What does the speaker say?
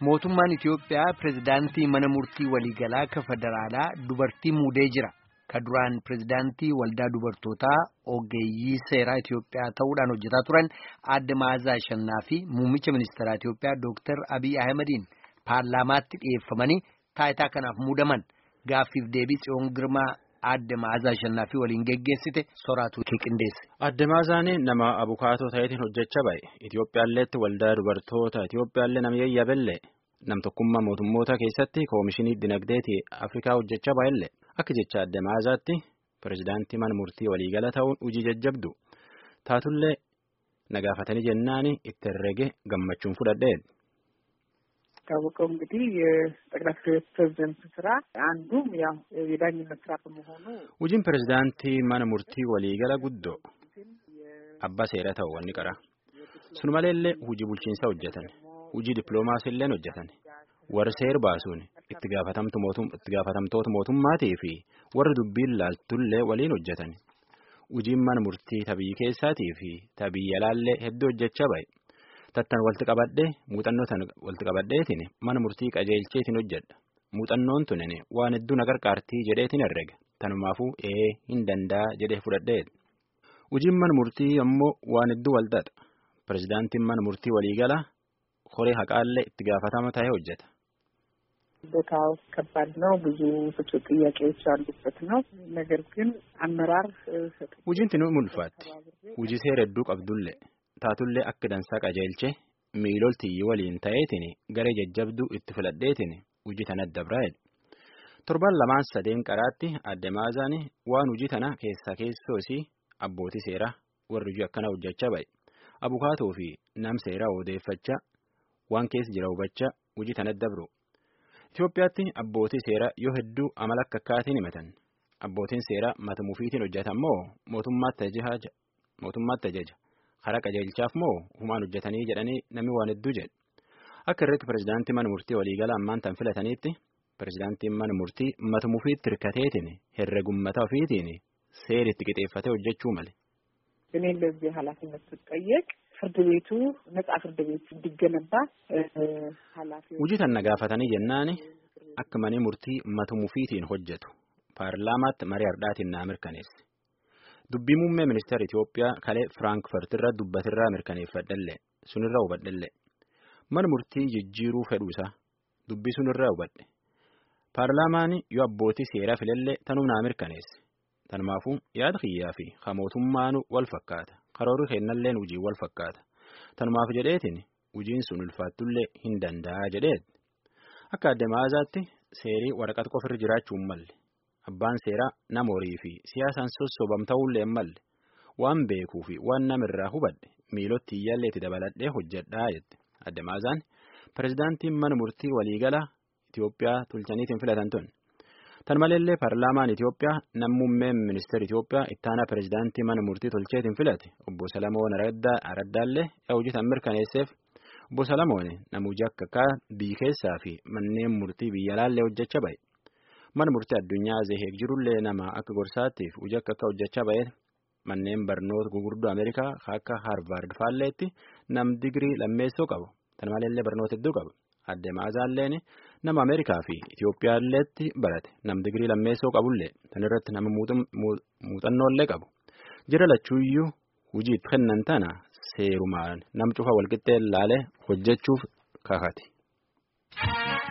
mootummaan Itiyoophiyaa pirezidaantii mana murtii waliigalaa ka federaalaa dubartii muudee jira. Ka duraan pirezidaantii waldaa dubartootaa ogeeyyii seeraa Itiyoophiyaa ta'uudhaan hojjetaa turan Aadde Maazaa Ashannaa fi muummicha ministeeraa Itiyoophiyaa Dr. Abiy Ahmediin paarlaamaatti dhiyeeffamanii taayitaa kanaaf muudaman. Gaaffiif deebii Tsiyoon Girmaa Aadde Maazaa Ashannaa fi waliin geggeessite soraatu qindeesse. Aadde Maazaan nama abukaatoo ta'eetiin hojjechaa ba'e. Itiyoophiyaalleetti waldaa dubartoota Itiyoophiyaallee nama yayyabelle nam tokkummaa mootummoota keessatti koomishinii dinagdeetii Afrikaa hojjechaa ba'ellee akka jecha Aadde Maazaatti pirezidaantii mana murtii waliigala ta'uun hojii jajjabdu taatullee nagaafatanii jennaani itti herrege gammachuun fudhadheen. ታወቀው እንግዲህ የጠቅላይ ፕሬዝዳንት ስራ አንዱም ያው የዳኝነት ስራ በመሆኑ ውጂን ፕሬዝዳንት ማነ ሙርቲ ወሊገላ ጉዶ አባ ሴራታ ወኒ ቀራ ሱንማሌሌ ውጂ ቡልቺንሳ ወጀተን ውጂ ዲፕሎማሲለን ወጀተን ወርሴር ባሱን ኢትጋፋታምቶት ሞቱማቲፊ ወር ዱቢል ላልቱሌ ወሊን ወጀተን ውጂን ማነ ሙርቲ ተብይ ኬሳቲፊ ተብይ ያላለ ሄዶ ወጀቻ ባይ tattan walti qabadde muuxannoo tan walti qabaddeetiin mana murtii qajeelcheetiin hojjedha muuxannoon tunene waan hedduu nagarqaartii jedheetiin herrega tanumaafuu hin danda'a jedhee fudhadheet hojiin mana murtii ammoo waan hedduu walxaxa pirezidaantiin mana murtii waliigala koree haqaallee itti gaafatama ta'ee hojjeta. ቦታው ከባድ ነው ብዙ ጥያቄዎች አሉበት ነው ነገር ግን አመራር hojiin tinu mulfaatti hojii seera hedduu qabdullee taatullee akka dansaa qajeelche miiloltii waliin ta'eetiin garee jajjabduu itti filadheetiin hojii tana dabraa'edha. Torban lamaan sadeen qaraatti Aadde Maazaan waan hojii tana keessoosii abbootii seeraa warri hojii akkana hojjechaa ba'e abukaatoo fi nam seeraa odeeffachaa waan keessa jira hubachaa hojii tana dabru. Itoophiyaatti abbootii seeraa yoo hedduu amala akka akkaatiin himatan abbootiin seeraa mata mufiitiin hojjetan moo mootummaatti ajaja. Karaa qajeelchaaf moo humaan hojjetanii jedhanii namni waan hedduu jedhe. Akka irratti pirezidaantii mana murtii waliigala ammaan tan filataniitti pirezidaantiin mana murtii mata mufiitti hirkateetiin herregummata ofiitiin seeritti qixeeffatee hojjechuu male. እኔ ለዚህ ኃላፊነት ስጠየቅ ፍርድ ቤቱ ነጻ ፍርድ ቤት እንዲገነባ ኃላፊው hojii tan nagaafatanii jennaani akka manni murtii mata mufiitiin hojjetu paarlaamaatti marii hardhaatiin naa mirkaneesse. Dubbii muummee ministeera Itiyoophiyaa kalee Firaankiifart irra dubbatirraa mirkaneeffadhallee sunirra hubadhallee mana murtii jijjiiruu fedhuusaa dubbii sunirra hubadhe paarlaamaan yoo abbootii seeraa filallee tanuu naa mirkaneesse tanumaafuu yaada kiyyaa fi mootummaanu wal fakkaata karoorri kennalleen hojii wal fakkaata tanumaaf jedheetiin hojiin sun ulfaattullee hin danda'a jedheet akka Aadde Maazaatti seerii waraqata qofirra jiraachuun malle. Abbaan seeraa nama horii fi siyaasaan sossobam ta'ullee malle waan beekuu fi waan namirraa hubadhe miilotti iyyaallee itti dabaladhee hojjedhaa jette Aadde Maazaan pirezidaantiin mana murtii waliigalaa Itiyoophiyaa tolchaniitiin filatan tun. Tan maleellee paarlaamaan Itiyoophiyaa nammummeen ministeera Itiyoophiyaa ittaanaa pirezidaantii mana murtii tolcheetiin filate obbo Salamoon Araddaallee hojii tan mirkaneesseef obbo Salamoon nama hojii akka biyya keessaa fi manneen murtii biyya alaallee hojjechaa ba'e. Mana murtii addunyaa zeheeg jirullee nama akka gorsaattiif hojii akka hojjechaa ba'e manneen barnoota gurguddoo Ameerikaa akka Harvard faalleetti nam digirii lammeessoo qabu. Tan maleellee barnoota hedduu qabu. Aadde Maazaalleen nama Ameerikaa fi Itiyoophiyaalleetti barate nam digirii lammeessoo qabullee tan irratti nama muuxannoollee qabu. Jira lachuuyyuu hojii itti kennan tana seerumaan nam cufa walqixxee laalee hojjechuuf kakate.